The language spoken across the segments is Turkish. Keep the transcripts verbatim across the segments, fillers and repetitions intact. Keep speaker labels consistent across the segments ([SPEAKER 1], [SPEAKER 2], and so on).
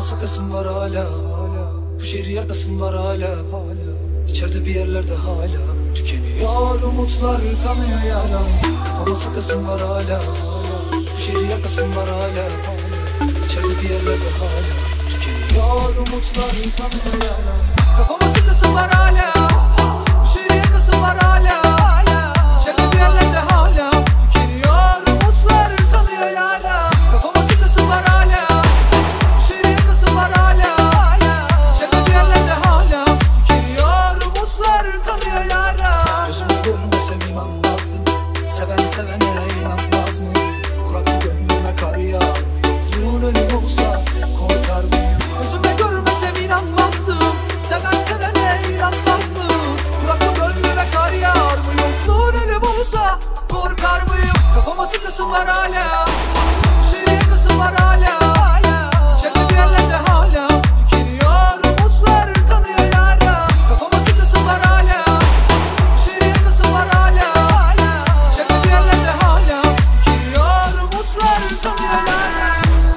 [SPEAKER 1] sakasın var hala. Bu şehri yakasın var hala. İçeride bir yerlerde hala tükeniyor umutlar, kanıyor yaram. Kafama sakasın var hala. Bu şehri yakasın var hala. İçeride bir yerlerde hala tükeniyor umutlar, kanıyor yaram. Kafama sakasın var hala. Bu şehri yakasın var hala. İçeride bir yerlerde hala tükeniyor umutlar, kanıyor yaram. Kafama sakasın var hala. Bu şehri yakasın var hala. İçeride bir yerlerde hala tükeniyor umutlar, kanıyor yaram. Gözümü görmesem inanmazdım. Seven sevene inanmaz mı? Kurak bu gönlüme kar yağar mı? Yokluğun ölüm olsa korkar mıyım? Gözüme görmesem inanmazdım. Seven sevene inanmaz mı? Kurak bu gönlüme kar yağar mı? Yokluğun ölüm olsa korkar mıyım? Kafama sıkasın var hala. Şehri yakasın var hala. İçeride bir yerlerde hala tükeniyor umutlar, kanıyor yaram. Kafama sıkasın var hala. Şehri yakasın var hala. İçeride bir yerlerde hala tükeniyor umutlar, kanıyor yaram.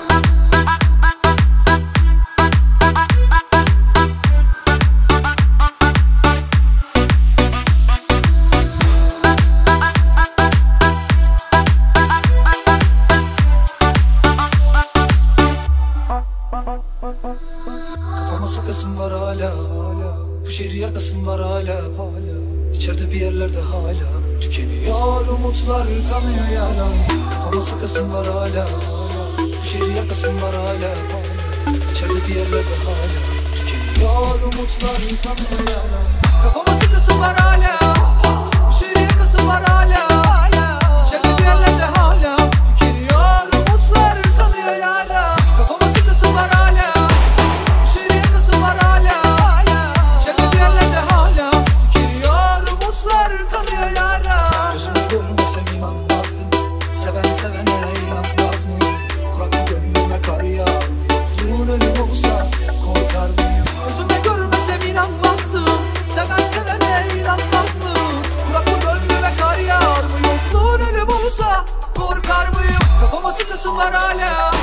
[SPEAKER 1] Kafama sakasın var hala. Bu şehri yakasın var hala. İçeride bir yerlerde hala tükeniyor umutlar, kanıyor yaram. Kafama sakasın var hala. Bu şehri yakasın var hala. İçeride bir yerlerde hala tükeniyor umutlar, kanıyor yaram. Kafama sakasın var hala. Bu şehri yakasın var hala. İçeride bir yerlerde hala tükeniyor umutlar, kanıyor yaram. Kafama sakasın var hala. Bu şehri yakasın var hala. İçeride bir yerlerde hala tükeniyor umutlar, kanıyor yaram. Gözümü görmesem inanmazdım. Seven sevene inanmaz mı? Kurak bu gönlüme kar yağar mı? Yokluğun ölüm olsa korkar mıyım? Gözümü görmesem inanmazdım. Seven sevene inanmaz mı? Kurak bu gönlüme kar yağar mı? Yokluğun ölüm olsa korkar mıyım? Kafama sıkasın var hala.